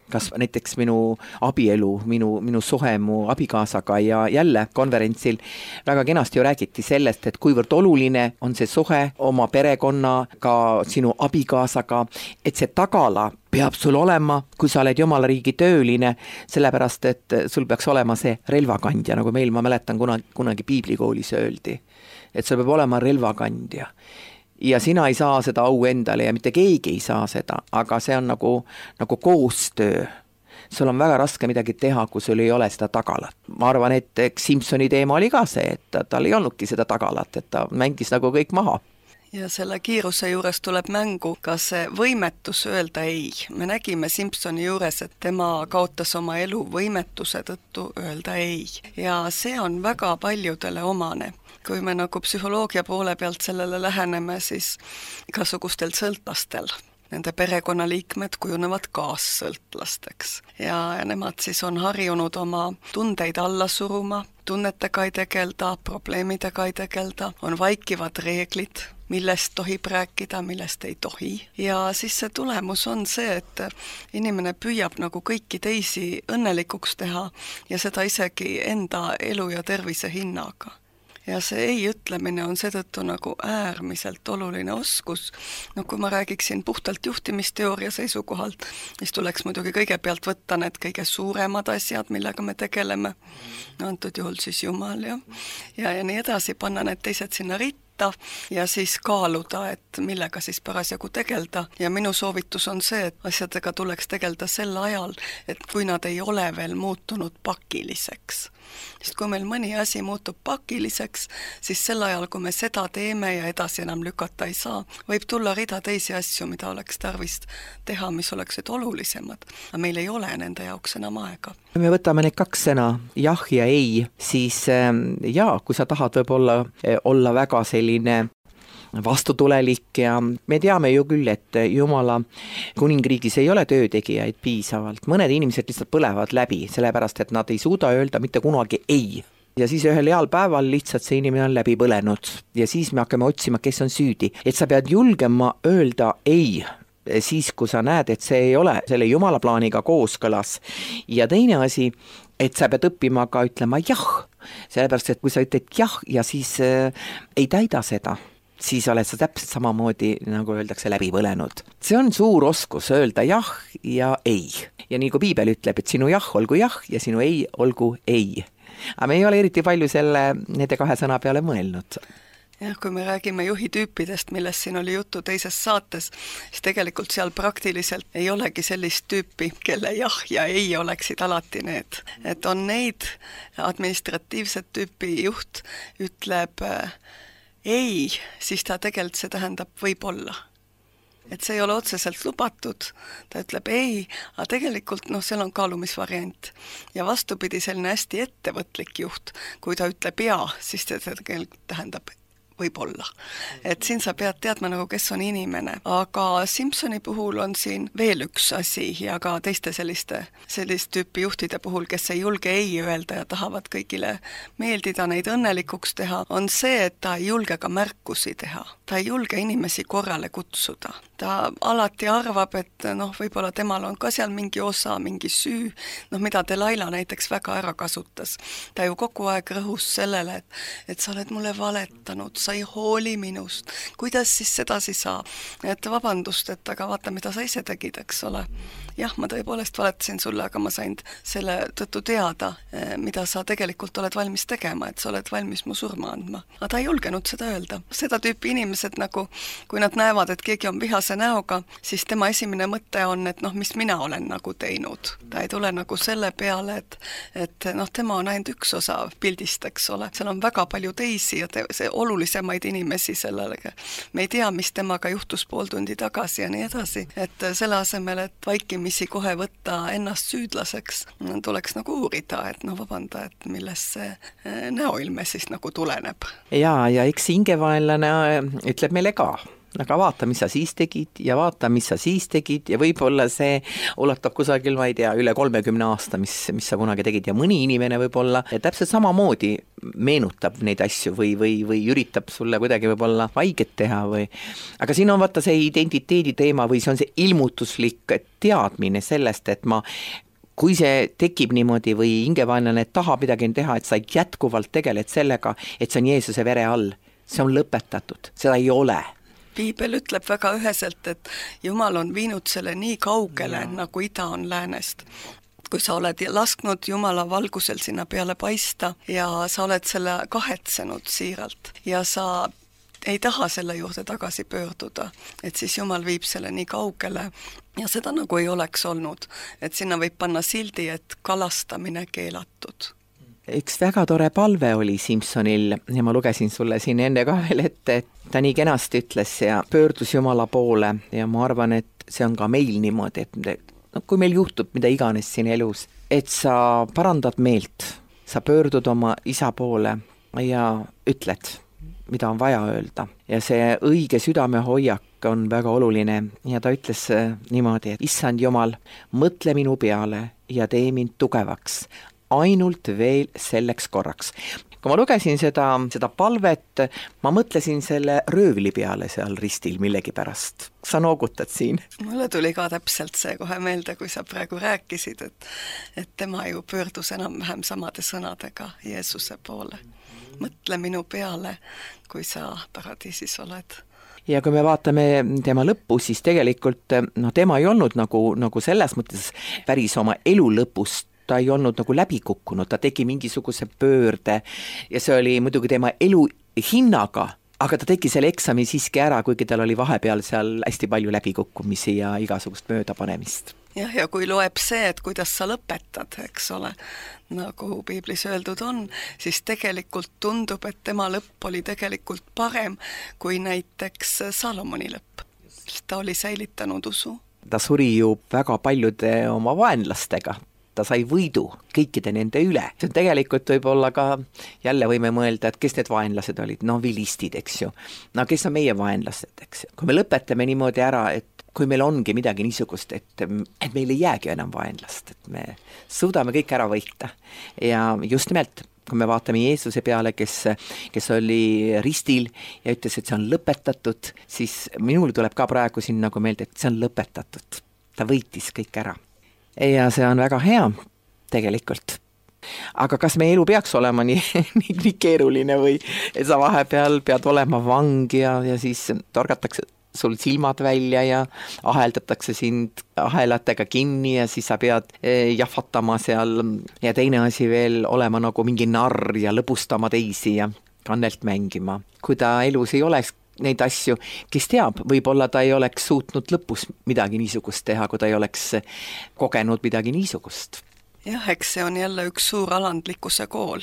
kas näiteks minu abielu, minu suhe mu abikaasaga ja jälle konverentsil väga kenasti ju räägiti sellest, et kuivõrd oluline on see suhe oma perekonnaga, sinu abikaasaga, et see tagala peab sul olema, kui sa oled Jumala riigi tööline, sellepärast, et sul peaks olema see relvakandja, nagu meil, ma mäletan, kunagi piiblikoolis öeldi, et sul peab olema relvakandja. Ja sina ei saa seda au endale ja mitte keegi ei saa seda, aga see on nagu koostöö. Sul on väga raske midagi teha, kui sul ei ole seda tagalat. Ma arvan, et Simpsoni teema oli ka see, et tal ei olnudki seda tagalat, et ta mängis nagu kõik maha. Ja selle kiiruse juures tuleb mängu ka see võimetus öelda ei. Me nägime Simpsoni juures, et tema kaotas oma elu võimetuse tõttu öelda ei. Ja see on väga paljudele omane. Kui me nagu psühholoogia poole pealt sellele läheneme, siis igasugustel sõltlastel. Nende perekonnaliikmed kujunevad kaassõltlasteks. Ja nemad siis on harjunud oma tundeid alla suruma, tunnetega ei tegelda, probleemidega ei tegelda, on vaikivad reeglid, millest tohib rääkida, millest ei tohi. Ja siis see tulemus on see, et inimene püüab nagu kõiki teisi õnnelikuks teha ja seda isegi enda elu ja tervise hinnaga. Ja see ei ütlemine on seetõttu nagu äärmiselt oluline oskus. No kui ma räägiksin puhtalt juhtimisteooria seisukohalt, siis tuleks muidugi kõigepealt võtta need kõige suuremad asjad, millega me tegeleme. Antud juhul siis Jumal ja nii edasi, panna need teised sinna ritta ja siis kaaluda, et millega siis parasjagu tegelda. Ja minu soovitus on see, et asjadega tuleks tegelda sel ajal, et kui nad ei ole veel muutunud pakiliseks. Sest kui meil mõni asi muutub pakiliseks, siis sel ajal, kui me seda teeme ja edasi enam lükata ei saa, võib tulla rida teisi asju, mida oleks tarvis teha, mis oleksid olulisemad. Aga meil ei ole nende jaoks enam aega. Kui me võtame need kaks sõna, jah ja ei, siis kui sa tahad võib-olla olla väga selline vastutulelik ja me teame ju küll, et Jumala kuningriigis ei ole töötegijaid piisavalt. Mõned inimesed lihtsalt põlevad läbi, sellepärast et nad ei suuda öelda mitte kunagi ei. Ja siis ühel heal päeval lihtsalt see inimene on läbi põlenud ja siis me hakkame otsima, kes on süüdi. Et sa pead julgema öelda ei, siis kui sa näed, et see ei ole selle Jumala plaaniga kooskõlas. Ja teine asi, et sa pead õppima ka ütlema jah, sellepärast et kui sa ütled jah ja siis ei täida seda, siis oled sa täpselt samamoodi, nagu öeldakse, läbi põlenud. See on suur oskus öelda jah ja ei. Ja nii kui Piibel ütleb, et sinu jah olgu jah ja sinu ei olgu ei. Aga me ei ole eriti palju nende kahe sõna peale mõelnud. Jah, kui me räägime juhitüüpidest, millest siin oli juttu teises saates, siis tegelikult seal praktiliselt ei olegi sellist tüüpi, kelle jah ja ei oleksid alati need. Et on neid administratiivset tüüpi juht ütleb ei, siis ta tegelikult see tähendab võib-olla. Et see ei ole otseselt lubatud, ta ütleb ei, aga tegelikult seal on kaalumisvariant. Ja vastupidi, selline hästi ettevõtlik juht, kui ta ütleb ja, siis ta tegelikult tähendab võib-olla. Et siin sa pead teadma nagu, kes on inimene. Aga Simpsoni puhul on siin veel üks asi ja ka teiste sellist tüüpi juhtide puhul, kes ei julge ei öelda ja tahavad kõigile meeldida, neid õnnelikuks teha, on see, et ta ei julge ka märkusi teha. Ta ei julge inimesi korrale kutsuda. Ta alati arvab, et võib-olla temal on ka seal mingi osa, mingi süü, mida Delaila näiteks väga ära kasutas. Ta ju kogu aeg rõhus sellele, et sa oled mulle valetanud, sa ei hooli minust. Kuidas siis sedasi saab? Et vabandust, et aga vaata, mida sa ise tegid, eks ole. Jah, ma tõepoolest valetasin sulle, aga ma sain selle tõttu teada, mida sa tegelikult oled valmis tegema, et sa oled valmis mu surma andma. Aga ta ei julgenud seda öelda. Seda tüüpi inimesed nagu, kui nad näevad, et keegi on vihase näoga, siis tema esimene mõte on, et mis mina olen nagu teinud. Ta ei tule nagu selle peale, et tema on ainult üks osa pildist, eks ole. Seal on väga palju teisi ja see olulisemaid inimesi sellele. Me ei tea, mis temaga juhtus pool tundi tagasi ja nii edasi. Et selle asemel, et vaikimisi kohe võtta ennast süüdlaseks, tuleks nagu uurida, et vabanda, et millest see näoilme siis nagu tuleneb. Ja eks hingevaenlane ütleb meile ka, aga vaata, mis sa siis tegid ja vaata, mis sa siis tegid ja võib-olla see ulatab kusagil, ma ei tea, üle 30 aasta, mis sa kunagi tegid ja mõni inimene võib-olla täpselt samamoodi meenutab neid asju või üritab sulle kuidagi võib-olla haiget teha või, aga siin on vaata see identiteedi teema või see on see ilmutuslik teadmine sellest, et kui see tekib niimoodi või hingevaenlane tahab midagi teha, et sa jätkuvalt tegeled sellega, et see on Jeesuse vere all, see on lõpetatud, seda ei ole. Piibel ütleb väga üheselt, et Jumal on viinud selle nii kaugele, nagu ida on läänest. Kui sa oled lasknud Jumala valgusel sinna peale paista ja sa oled selle kahetsenud siiralt ja sa ei taha selle juurde tagasi pöörduda, et siis Jumal viib selle nii kaugele ja seda nagu ei oleks olnud, et sinna võib panna sildi, et kalastamine keelatud. Üks väga tore palve oli Simsonil ja ma lugesin sulle siin enne ka veel ette, et ta nii kenasti ütles ja pöördus Jumala poole ja ma arvan, et see on ka meil niimoodi, et kui meil juhtub mida iganes siin elus, et sa parandad meelt, sa pöördud oma isa poole ja ütled, mida on vaja öelda. Ja see õige südamehoiak on väga oluline ja ta ütles niimoodi, et issand Jumal, mõtle minu peale ja tee mind tugevaks, ainult veel selleks korraks. Kui ma lugesin seda palvet, ma mõtlesin selle röövli peale seal ristil millegi pärast. Sa noogutad siin? Mulle tuli ka täpselt see kohe meelde, kui sa praegu rääkisid, et tema ju pöördus enam-vähem samade sõnadega Jeesuse poole. Mõtle minu peale, kui sa paradiisis oled. Ja kui me vaatame tema lõppu, siis tegelikult tema ei olnud nagu selles mõttes päris oma elu lõpust, ta ei olnud nagu läbi kukkunud, ta tegi mingisuguse pöörde ja see oli muidugi tema elu hinnaga, aga ta tegi selle eksami siiski ära, kuigi tal oli vahepeal seal hästi palju läbikukkumisi ja igasugust möödapanemist. Jah, ja kui loeb see, et kuidas sa lõpetad, eks ole, nagu piiblis öeldud on, siis tegelikult tundub, et tema lõpp oli tegelikult parem kui näiteks Salomoni lõpp. Ta oli säilitanud usu. Ta suri ju väga paljude oma vaenlastega. Ta sai võidu kõikide nende üle. See on tegelikult võib-olla ka, jälle võime mõelda, et kes need vaenlased olid, vilistid, eks ju. Kes on meie vaenlased, eks ju. Kui me lõpetame niimoodi ära, et kui meil ongi midagi niisugust, et meil ei jäägi enam vaenlast, et me suudame kõik ära võita. Ja just nimelt, kui me vaatame Jeesuse peale, kes oli ristil ja ütles, et see on lõpetatud, siis minul tuleb ka praegu siin nagu meelde, et see on lõpetatud. Ta võitis kõik ära. Ja see on väga hea tegelikult. Aga kas meie elu peaks olema nii keeruline või et sa vahepeal pead olema vang ja siis torgatakse sul silmad välja ja aheldatakse sind ahelatega kinni ja siis sa pead jahvatama seal ja teine asi veel olema nagu mingi narr ja lõbustama teisi ja kannelt mängima. Kui ta elus ei oleks neid asju, kes teab, võib-olla ta ei oleks suutnud lõpus midagi niisugust teha, kui ta ei oleks kogenud midagi niisugust. Jah, eks see on jälle üks suur alandlikkuse kool.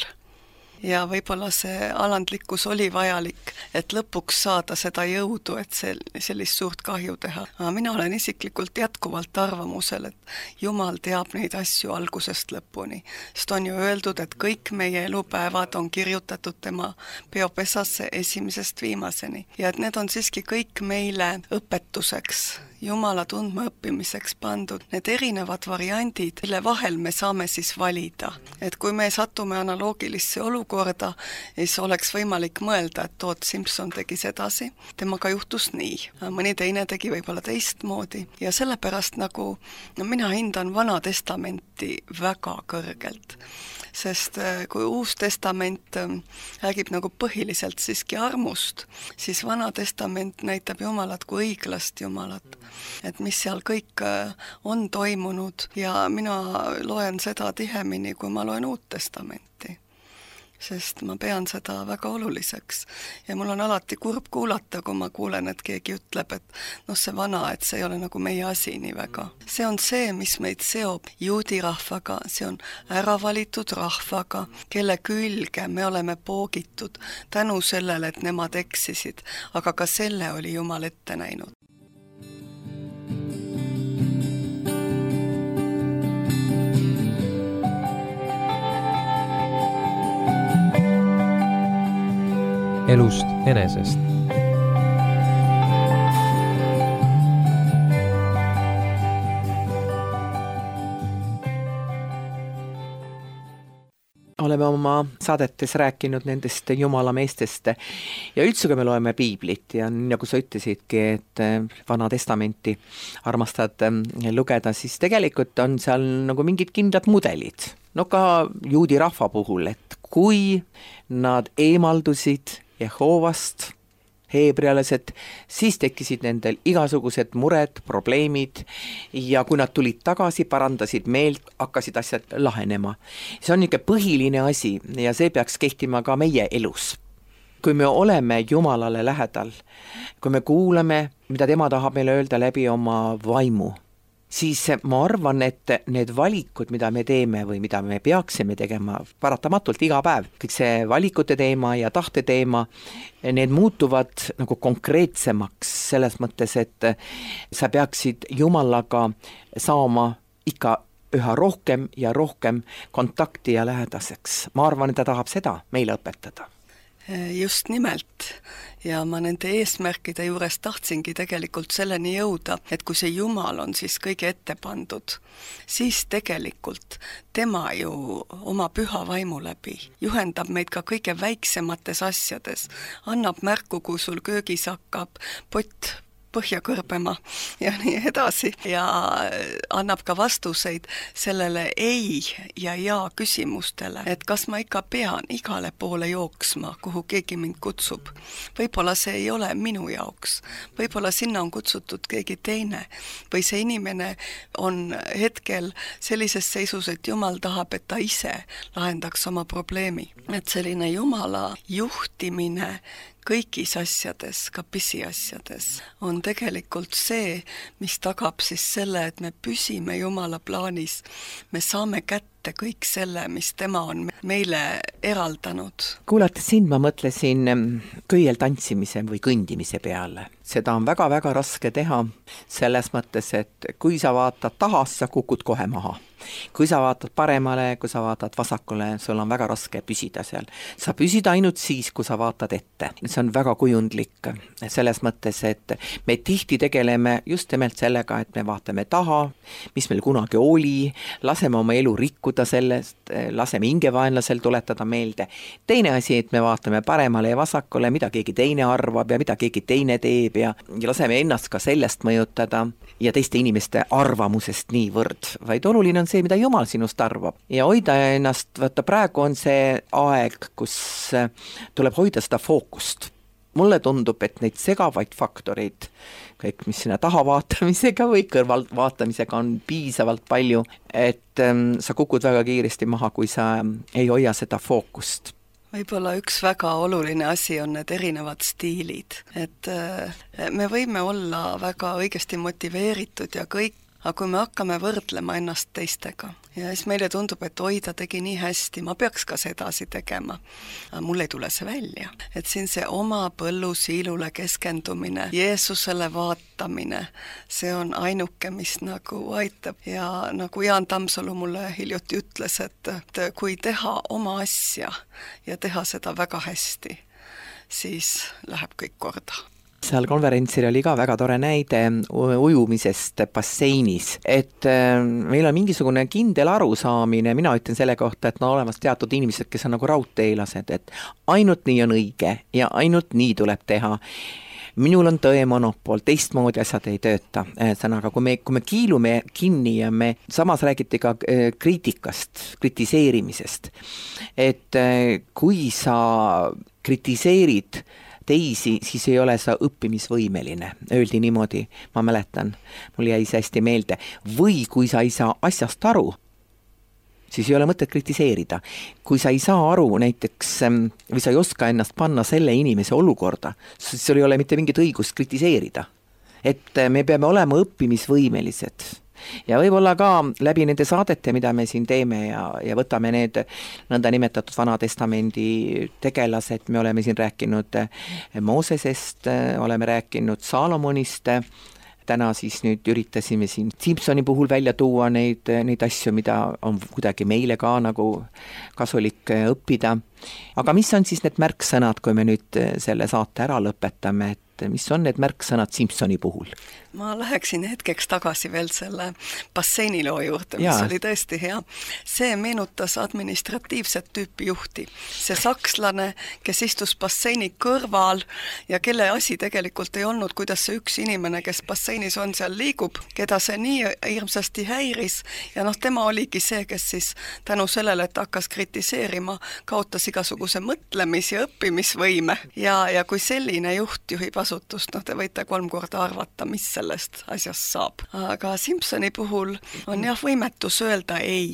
Ja võib-olla see alandlikkus oli vajalik, et lõpuks saada seda jõudu, et sellist suurt kahju teha. Mina olen isiklikult jätkuvalt arvamusel, et Jumal teab neid asju algusest lõpuni. Sest on ju öeldud, et kõik meie elupäevad on kirjutatud tema peopesasse esimesest viimaseni. Ja et need on siiski kõik meile õpetuseks, Jumala tundma õppimiseks pandud need erinevad variandid, mille vahel me saame siis valida. Et kui me satume analoogilisse olukorda, siis oleks võimalik mõelda, et Todd Simpson tegi sedasi, temaga juhtus nii. Mõni teine tegi võib-olla teistmoodi ja sellepärast nagu mina hindan Vana Testamenti väga kõrgelt. Sest kui Uus Testament räägib nagu põhiliselt siiski armust, siis Vana Testament näitab Jumalat kui õiglast Jumalat. Et mis seal kõik on toimunud ja mina loen seda tihemini, kui ma loen Uut Testamenti. Sest ma pean seda väga oluliseks. Ja mul on alati kurb kuulata, kui ma kuulen, et keegi ütleb, et see vana, et see ei ole nagu meie asi nii väga. See on see, mis meid seob juudi rahvaga, see on äravalitud rahvaga, kelle külge me oleme poogitud tänu sellele, et nemad eksisid, aga ka selle oli Jumal ette näinud. Elust enesest. oleme oma saadetes rääkinud nendest jumala meestest ja üldse, kui me loeme piiblit ja nagu sa ütlesidki, et Vana Testamenti armastad lugeda, siis tegelikult on seal nagu mingid kindlad mudelid. No ka juudi rahva puhul, et kui nad eemaldusid Jehoovast, heebrealased, siis tekkisid nendel igasugused mured, probleemid ja kui nad tulid tagasi, parandasid meelt, hakkasid asjad lahenema. See on niisugune põhiline asi ja see peaks kehtima ka meie elus. Kui me oleme Jumalale lähedal, kui me kuulame, mida tema tahab meile öelda läbi oma vaimu, siis ma arvan, et need valikud, mida me teeme või mida me peaksime tegema paratamatult iga päev, kõik see valikute teema ja tahte teema, need muutuvad nagu konkreetsemaks selles mõttes, et sa peaksid Jumalaga saama ikka üha rohkem ja rohkem kontakti ja lähedaseks. Ma arvan, et ta tahab seda meile õpetada. Just nimelt ja ma nende eesmärkide juures tahtsingi tegelikult selleni jõuda, et kui see Jumal on siis kõige ette pandud, siis tegelikult tema ju oma püha vaimu läbi juhendab meid ka kõige väiksemates asjades, annab märku, kui sul köögis hakkab pott põhja kõrbema ja nii edasi ja annab ka vastuseid sellele ei ja jaa küsimustele, et kas ma ikka pean igale poole jooksma, kuhu keegi mind kutsub. Võib-olla see ei ole minu jaoks, võib-olla sinna on kutsutud keegi teine või see inimene on hetkel sellises seisus, et Jumal tahab, et ta ise lahendaks oma probleemi. Et selline Jumala juhtimine kõigis asjades, ka pisiasjades, on tegelikult see, mis tagab siis selle, et me püsime Jumala plaanis, me saame kätte kõik selle, mis tema on meile eraldanud. Kuulates sind, ma mõtlesin köiel tantsimise või kõndimise peale. Seda on väga-väga raske teha selles mõttes, et kui sa vaatad taha, sa kukud kohe maha. Kui sa vaatad paremale, kui sa vaatad vasakule, sul on väga raske püsida seal. Sa püsid ainult siis, kui sa vaatad ette. See on väga kujundlik selles mõttes, et me tihti tegeleme just nimelt sellega, et me vaatame taha, mis meil kunagi oli, laseme oma elu rikkuda sellest, laseme hingevaenlasel tuletada meelde. Teine asi, et me vaatame paremale ja vasakule, mida keegi teine arvab ja mida keegi teine teeb ja laseme ennast ka sellest mõjutada ja teiste inimeste arvamusest niivõrd, vaid oluline on see, mida Jumal sinust arvab. Ja hoida ennast, vaata praegu on see aeg, kus tuleb hoida seda fookust. Mulle tundub, et neid segavaid faktoreid, kõik mis sinna taha vaatamisega või kõrval vaatamisega on piisavalt palju, et sa kukud väga kiiresti maha, kui sa ei hoia seda fookust. Võib-olla üks väga oluline asi on need erinevad stiilid, et me võime olla väga õigesti motiveeritud ja kõik, aga kui me hakkame võrdlema ennast teistega ja siis meile tundub, et oi, ta tegi nii hästi, ma peaks ka sedasi tegema. Aga mul ei tule see välja. Et siin see oma põllusiilule keskendumine, Jeesusele vaatamine, see on ainuke, mis nagu aitab. Ja nagu Jaan Tammsalu mulle hiljuti ütles, et kui teha oma asja ja teha seda väga hästi, siis läheb kõik korda. Seal konverentsil oli ka väga tore näide ujumisest basseinis, et meil on mingisugune kindel arusaamine, mina ütlen selle kohta, et on olemas teatud inimesed, kes on nagu raudteelased, et ainult nii on õige ja ainult nii tuleb teha. Minul on tõe monopol, teistmoodi asjad ei tööta. Aga kui me kiilume kinni ja me samas räägiti ka kriitikast, kritiseerimisest, et kui sa kritiseerid teisi, siis ei ole sa õppimisvõimeline. Öeldi niimoodi, ma mäletan, mul jäi see hästi meelde. Või kui sa ei saa asjast aru, siis ei ole mõtet kritiseerida. Kui sa ei saa aru näiteks, või sa ei oska ennast panna selle inimese olukorda, siis sul ei ole mitte mingit õigust kritiseerida. Et me peame olema õppimisvõimelised. Ja võib-olla ka läbi nende saadete, mida me siin teeme ja võtame need nõnda nimetatud Vana Testamendi tegelased, me oleme siin rääkinud Moosesest, oleme rääkinud Saalomonist, täna siis nüüd üritasime siin Simsoni puhul välja tuua neid asju, mida on kuidagi meile ka nagu kasulik õppida. Aga mis on siis need märksõnad, kui me nüüd selle saate ära lõpetame, et et mis on need märksõnad Simsoni puhul? Ma läheksin hetkeks tagasi veel selle basseiniloo juurde, mis oli tõesti hea. See meenutas administratiivset tüüpi juhti. See sakslane, kes istus basseini kõrval ja kelle asi tegelikult ei olnud, kuidas see üks inimene, kes basseinis on, seal liigub, keda see nii hirmsasti häiris ja tema oligi see, kes siis tänu sellele, et hakkas kritiseerima, kaotas igasuguse mõtlemis- ja õppimisvõime. Ja kui selline juht juhib asutust, te võite 3 korda arvata, mis sellest asjast saab. Aga Simsoni puhul on võimetus öelda ei.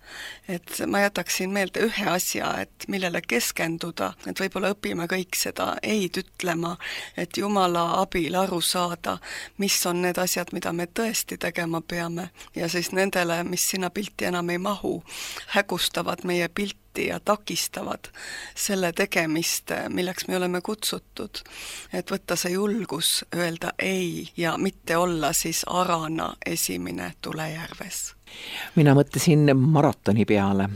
Et ma jätaksin meelde ühe asja, et millele keskenduda, et võib-olla õpime kõik seda eid ütlema, et Jumala abil aru saada, mis on need asjad, mida me tõesti tegema peame ja siis nendele, mis sinna pilti enam ei mahu, hägustavad meie pilti ja takistavad selle tegemist, milleks me oleme kutsutud. Et võtta see julgus öelda ei ja mitte olla siis arana esimene tulejärves. Mina mõtlesin maratoni peale,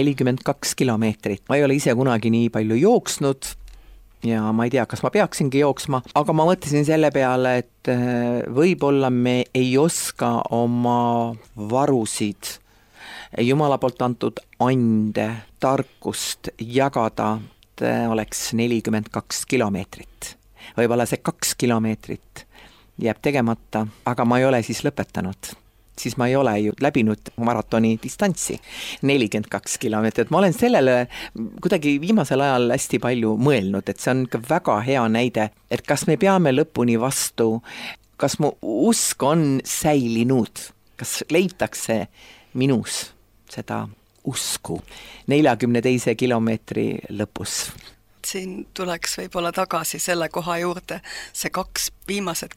42 kilomeetrit. Ma ei ole ise kunagi nii palju jooksnud ja ma ei tea, kas ma peaksingi jooksma, aga ma mõtlesin selle peale, et võib-olla me ei oska oma varusid, Jumala poolt antud ande, tarkust jagada, oleks 42 kilomeetrit. Võib-olla see 2 kilomeetrit jääb tegemata, aga ma ei ole siis lõpetanud. Siis ma ei ole ju läbinud maratoni distantsi, 42 kilomeetrit. Ma olen sellele kuidagi viimasel ajal hästi palju mõelnud, et see on ka väga hea näide, et kas me peame lõpuni vastu, kas mu usk on säilinud, kas leitakse minus seda usku 42 kilomeetri lõpus. Siin tuleks võib-olla tagasi selle koha juurde see viimased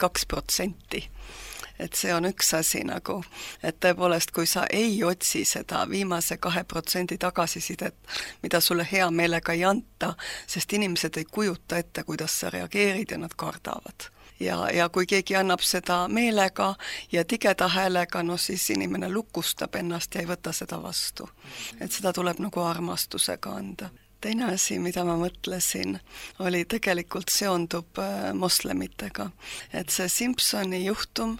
2%. Et see on üks asi nagu, et tõepoolest, kui sa ei otsi seda viimase 2% tagasisidet, mida sulle hea meelega ei anta, sest inimesed ei kujuta ette, kuidas sa reageerid ja nad kardavad. Ja kui keegi annab seda meelega ja tigeda häälega, siis inimene lukustab ennast ja ei võta seda vastu. Et seda tuleb nagu armastusega anda. Teine asi, mida ma mõtlesin, oli tegelikult seondub moslemitega. Et see Simsoni juhtum,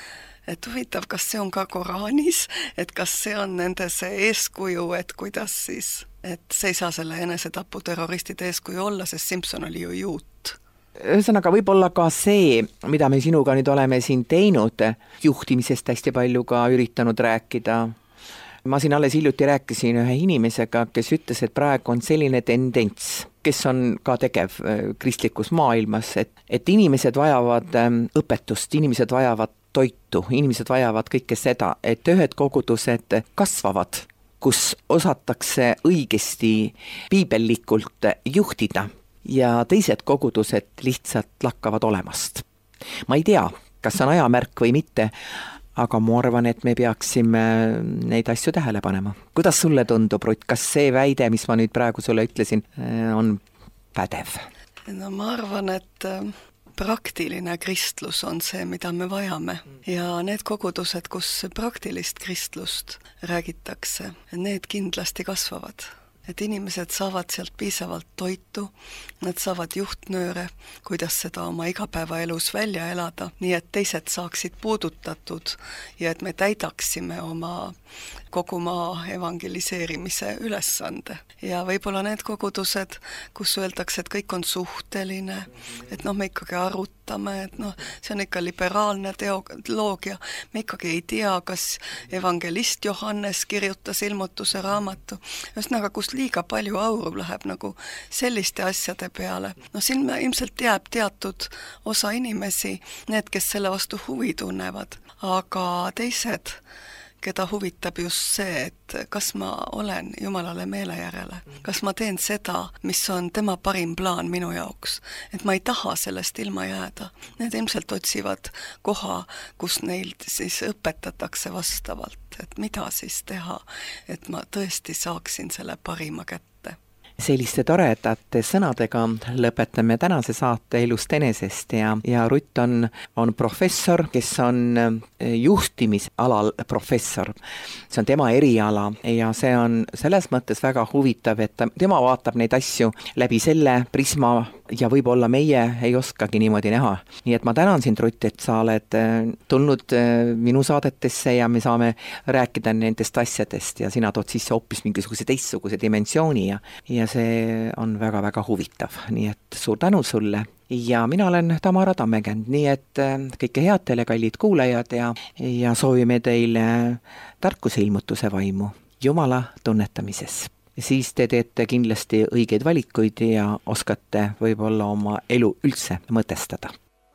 et huvitav, kas see on ka Koraanis, et kas see on nende see eeskuju, et kuidas siis, et see ei saa selle enesetapu terroristide eeskuju olla, sest Simson oli ju juut. Ühesõnaga, võib-olla ka see, mida me sinuga nüüd oleme siin teinud, juhtimisest hästi palju ka üritanud rääkida. Ma siin alles hiljuti rääkisin ühe inimesega, kes ütles, et praegu on selline tendents, kes on ka tegev kristlikus maailmas, et inimesed vajavad õpetust, inimesed vajavad toitu, inimesed vajavad kõike seda, et ühed kogudused kasvavad, kus osatakse õigesti piibellikult juhtida ja teised kogudused lihtsalt lakkavad olemast. Ma ei tea, kas on ajamärk või mitte, aga ma arvan, et me peaksime neid asju tähele panema. Kuidas sulle tundub, Rutt, kas see väide, mis ma nüüd praegu sulle ütlesin, on pädev? No ma arvan, et praktiline kristlus on see, mida me vajame. Ja need kogudused, kus praktilist kristlust räägitakse, need kindlasti kasvavad. Et inimesed saavad sealt piisavalt toitu, nad saavad juhtnööre, kuidas seda oma igapäevaelus välja elada, nii et teised saaksid puudutatud ja et me täidaksime oma kogu maa evangeliseerimise ülesande. Ja võib-olla need kogudused, kus öeldakse, et kõik on suhteline, et me ikkagi arutame, et see on ikka liberaalne teoloogia, me ikkagi ei tea, kas evangelist Johannes kirjutas ilmutuse raamatu, ühesõnaga, kus liiga palju auru läheb nagu selliste asjade peale. Siin ilmselt jääb teatud osa inimesi, need, kes selle vastu huvi tunnevad, aga teised, keda huvitab just see, et kas ma olen Jumalale meele järele, kas ma teen seda, mis on tema parim plaan minu jaoks, et ma ei taha sellest ilma jääda. Need ilmselt otsivad koha, kus neil siis õpetatakse vastavalt, et mida siis teha, et ma tõesti saaksin selle parima kätte. Selliste toredate sõnadega lõpetame tänase saate Elust enesest ja Rutt on professor, kes on juhtimisalal professor. See on tema eriala ja see on selles mõttes väga huvitav, et tema vaatab neid asju läbi selle prisma, ja võib-olla meie ei oskagi niimoodi näha. Nii et ma tänan sind, Rutt, et sa oled tulnud minu saadetesse ja me saame rääkida nendest asjadest ja sina tood sisse hoopis mingisuguse teistsuguse dimensiooni ja see on väga-väga huvitav. Nii et suur tänu sulle. Ja mina olen Tamara Tammekend, nii et kõike head teile, kallid kuulajad ja soovime teile tarkuse ilmutuse vaimu Jumala tunnetamises. Siis te teete kindlasti õigeid valikuid ja oskate võib-olla oma elu üldse mõtestada.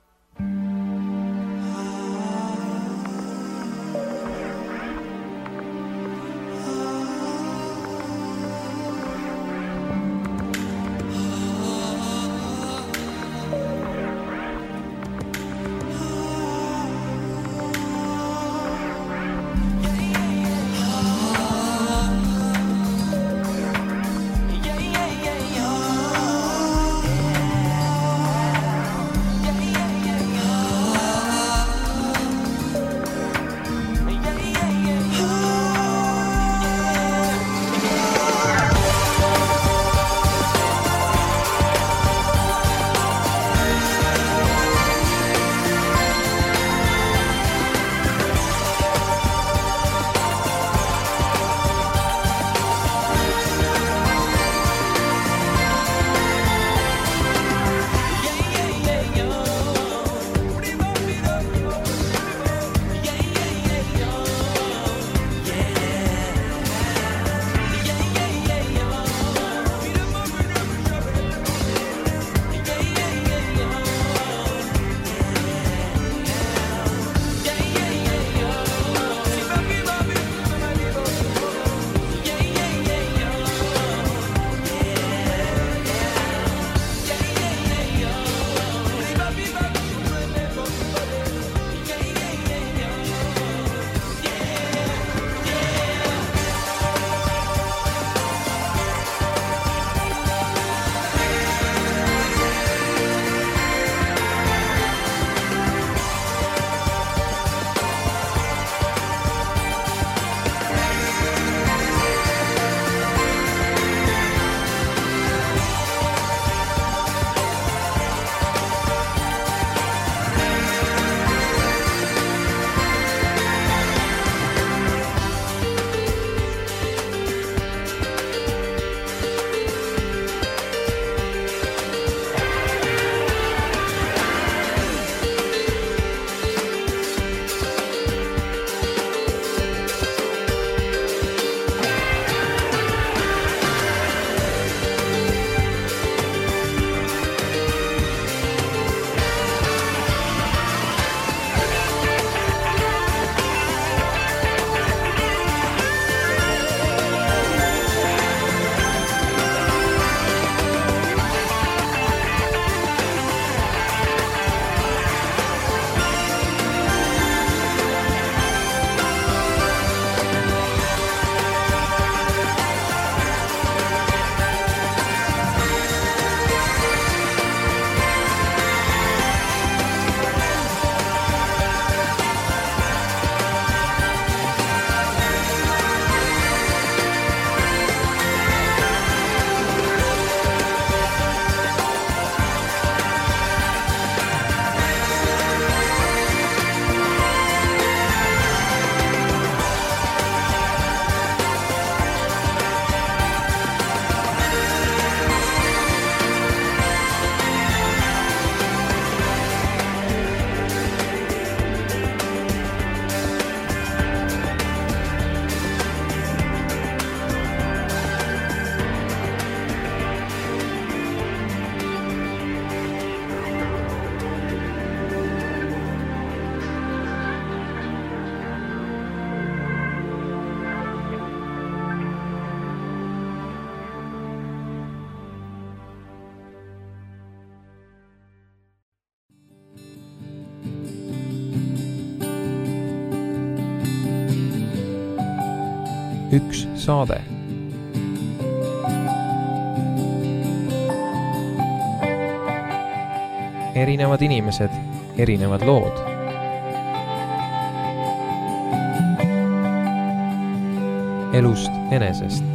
üks saade. Erinevad inimesed, erinevad lood. Elust enesest.